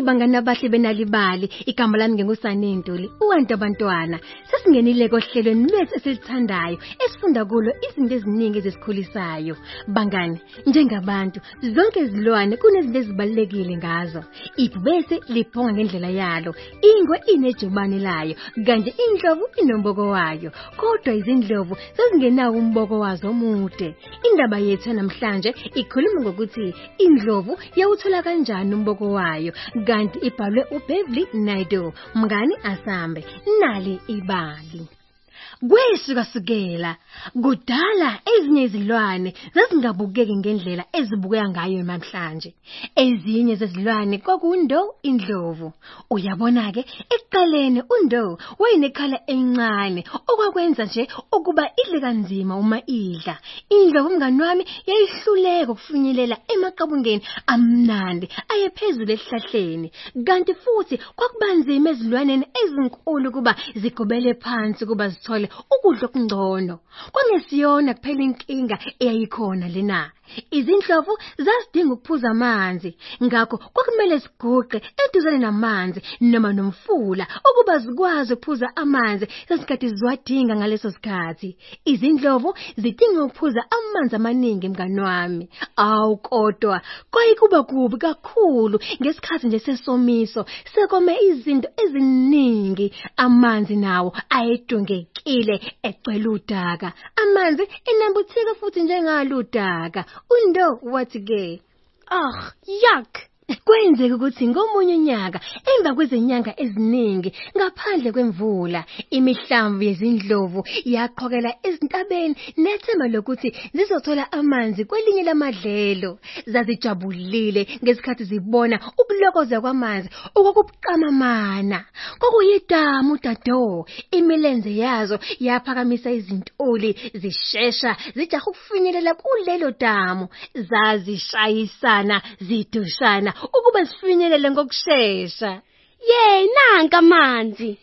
bangani abahle benalibali, igama lami ngengusane Ntuli, uwantu abantwana. Sesingenile kohlelweni lwethu esilithandayo, esifunda kulo izinto eziningi ezisikhulisayo. Bangani, njengabantu, zonke izilwane kunezinto ezibalulekile ngazo. Ibhubesi liphonga ngendlela yalo, ingwe inejubane layo, kanti indlovu inomboko wayo. Kodwa izindlovu sezingenawo umboko wazo omude. Indaba yethu namhlanje ikhuluma ngokuthi indlovu yawuthola kanjani umboko wayo, kanti ibhalwe uBeverly Naidoo. Mngani asambe nali ibali. Kwesukasukela kudala ezinye izilwane zazingabukeki ngendlela ezibukeka ngayo namhlanje. Ezinye zezilwane kwakundo indlovu. Uyabona ke, ekuqaleni undo wayinekhala encane okwakwenza nje ukuba idle kanzima uma idla. Indlovu mngani wami yayihluleka ukufinyelela emaqabungeni amnandi ayephezulu esihlahleni, kanti futhi kwakubanzima ezilwaneni ezinkulu kuba zigobele phansi kuba zithole ukudla okungcono. Kwangesiyona kuphela inkinga eyayikhona lena. Izindlovu zazidinga ukuphuza amanzi, ngakho kwakumele siguqe eduzane namanzi noma nomfula ukuba zikwazi ukuphuza amanzi ngesikhathi ziwadinga ngaleso sikhathi. Izindlovu zidinga ukuphuza amanzi amaningi mngani wami. Awu kodwa kwayikuba kubi kakhulu ngesikhathi nje sesomiso, sekome izinto eziningi. Amanzi nawo ayedungekile egcwele udaka. Amanzi enambuthika futhi njengaludaka. Undo wathi ke, yuck. Kwenzeka ukuthi ngomunye unyaka, emva kwezinyanga eziningi ngaphandle kwemvula, imihlamvu yezindlovu yaqhokela ezintabeni nethemba lokuthi zizothola amanzi kwelinye lamadlelo. Zazijabulile ngesikhathi zibona ukulokoza kwamanzi okwakubuqamamana. Kwakuyidamu dado, imilenze yazo yaphakamisa izintuli, zishesha zijaha ukufinyelela kulelo damu. Zazishayisana, zidushana ukuba sifinyelele ngokusheshsha. Nanka amanzi.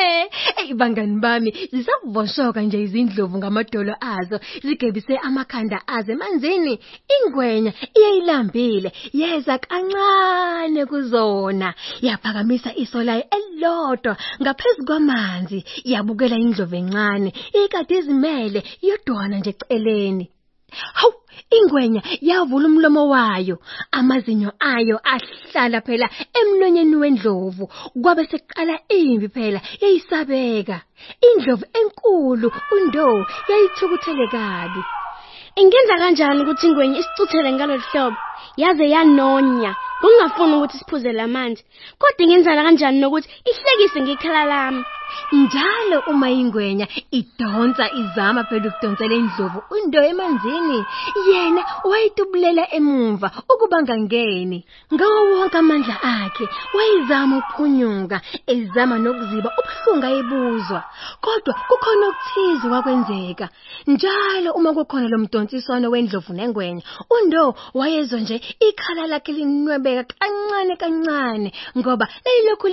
Bangani bami, zisavoshoka nje izindlovu ngamadolo azo, zigebise amakhanda azo emanzini. Ingwenya iyayilambile, yeza kancane kuzona, yaphakamisa iso layo elilodwa ngaphezu kwamanzi, yabukela indlovu encane ikade izimele yodwana nje eceleni. Hawu, ingwenya yavula umlomo wayo, amazinyo ayo ahlala phela emlonyeni wendlovu. Kwabe seqala impi phela, yayisabeka. Indlovu enkulu undo yayithukuthele kabi. Ingenza kanjani ukuthi ingwenya isicuthele ngalolu hlobo? Yaze yanonya, ngingafuni ukuthi siphuze lamanzi. Kodwa ingenzana kanjani nokuthi ihlekise ngekhala lami? Njalo uma ingwenya idonsa izama phela ukudonsela indlovu undo emanzini, yena wayitubulela emumva ukuba ngangeni. Ngawo wonke amandla akhe wayizama ukuphunyuka, ezama nokuziba ubuhlungu ayebuzwa. Kodwa kukhona okuthize kwakwenzeka. Njalo uma kukhona lo mdonsiswano wendlovu nengwenya, undo wayezwa nje ikhala lakhe linwebeka kancane kancane, ngoba lelokhu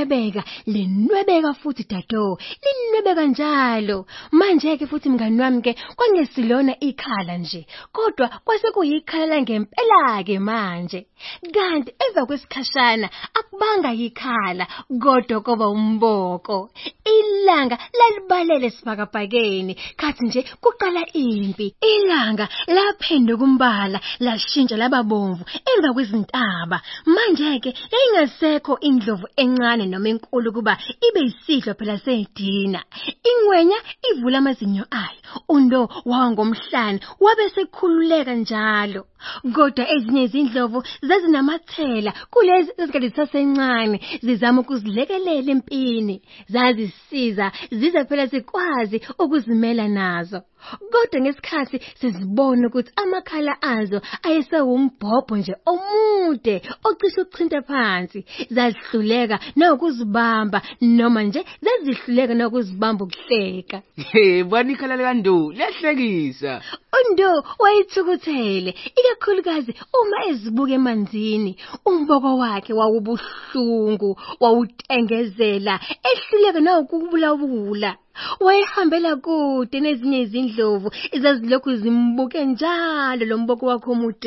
linwebeka futhi dado, linwebeka njalo. Manje ke futhi mngani wami ke kwangesilona ikhala nje, kodwa kwase kuyikhala langempela ke manje. Kanti emva kwesikhashana akubanga ikhala, kodwa koba umboko. Ilanga lalibalele sibhakabhakeni, kathi nje kuqala impi. Ilanga laphenduka umbala, lashintsha laba bomvu emva kwezintaba. Manje ke yayingasekho indlovu encane noma enkulu kuba ibe isidlo phela seyidina. Ingwenya ivula amazinyo ayo, undo wangomhlane wabe sekhululeka njalo. Kodwa ezinye izindlovu zazinamathela kulezi ezikade zisasencane, zizama ukuzilekelela empini. Zazisiza zize phela zikwazi ukuzimela nazo. Kodwa ngesikhathi sizibona ukuthi amakhala azo ayesewumbhobho nje omude ocishe ukuchinta phansi, zazihluleka nokuzibamba noma nje zazihluleka nokuzibamba ukuhleka. Bani ikhala likaNdo lehlekisa. Undo wayithukuthele, ikakhulukazi uma ezibuka emanzini. Umboko wakhe wawubuhlungu, wawutengezela, ehluleka nawukubulabula. Wayehambela kude nezinye izindlovu ezazilokhu zimbuke njalo lo mboko wakhe omude.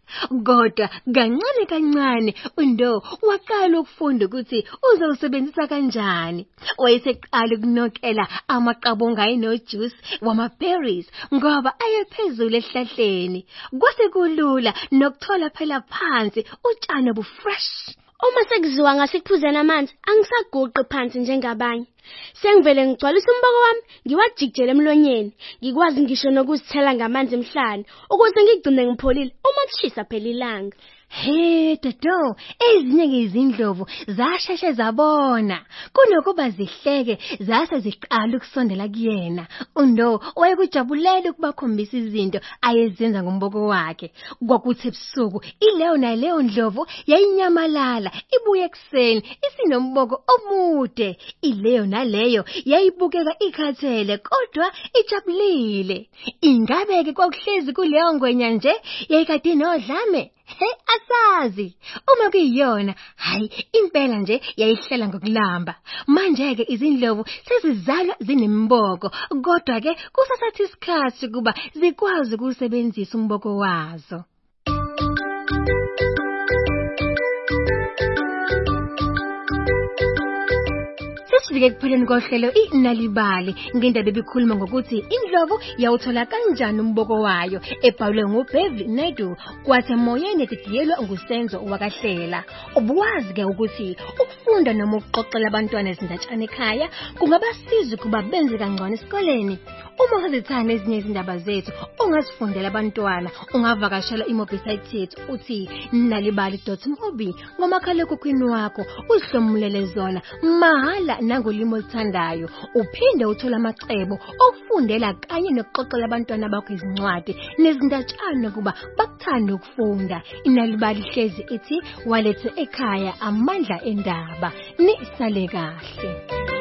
Kodwa kancane kancane uNdo waqala ukufunda ukuthi uzowusebenzisa kanjani. Wayeseqala ukunokela amaqabunga ayinojuice wama-berries ngoba ayephezulu esihlahleni. Kwase kulula nokuthola phela phansi utshani obufresh. Uma sekuziwa ngasekuphuzeni amanzi, angisaguqi phansi njengabanye. Sengivele ngigcwalisa umboko wami, ngiwajikijele emlonyeni, ngikwazi ngisho nokuzithela ngamanzi emhlane, ukuze ngigcine ngipholile uma kushisa phela ilanga. He Tato, ezinye izindlovu zasheshe zabona kunokuba zihleke zase ziqala ukusondela kuyena. uNdo wayekujabulela ukubakhombisa izinto ayezenza ngomboko wakhe. Kwakuthi ebusuku ileyo naleyo ndlovu yayinyamalala ibuye ekseni isinomboko omude. Ileyo naleyo yayibukeka ikhathele kodwa ijabulile. Ingabeke kwakuhlezi kuleyo ngwenya nje yayikade nodlame. He asazi uma kuyiyona hayi impela nje yayihlela ngokulamba. Manje ke izindlovu sezizalwa zinemboko kodwa ke kusasathi isikhathi kuba zikwazi ukusebenzisa umboko wazo. Sesifike kupheleni kohlelo iNalibali ngendaba ebikhuluma ngokuthi indlovu yawuthola kanjani umboko wayo ebhalwe nguBeverly Naidoo kwathi emoyeni edidiyelwa nguSenzo wakahlela. Ubuwazi ke ukuthi ukufunda noma ukuxoxela abantwana izindatshana ekhaya kungabasiza ukuba benze kangcono esikoleni. Uma uzithanda ezinye izindaba zethu ongazifundela abantwana ungavakashela iwebsite yethu uthi nalibali.mobi ngomakhalekhukhwini wakho uzihlomulele zona mahala nangolimo oluthandayo. Uphinde uthola amacebo okufundela kanye nokuxoxela abantwana bakho izincwadi nezindatshana kuba bakuthanda ukufunda. iNalibali hlezi ithi walethe ekhaya amandla endaba. Nisale kahle.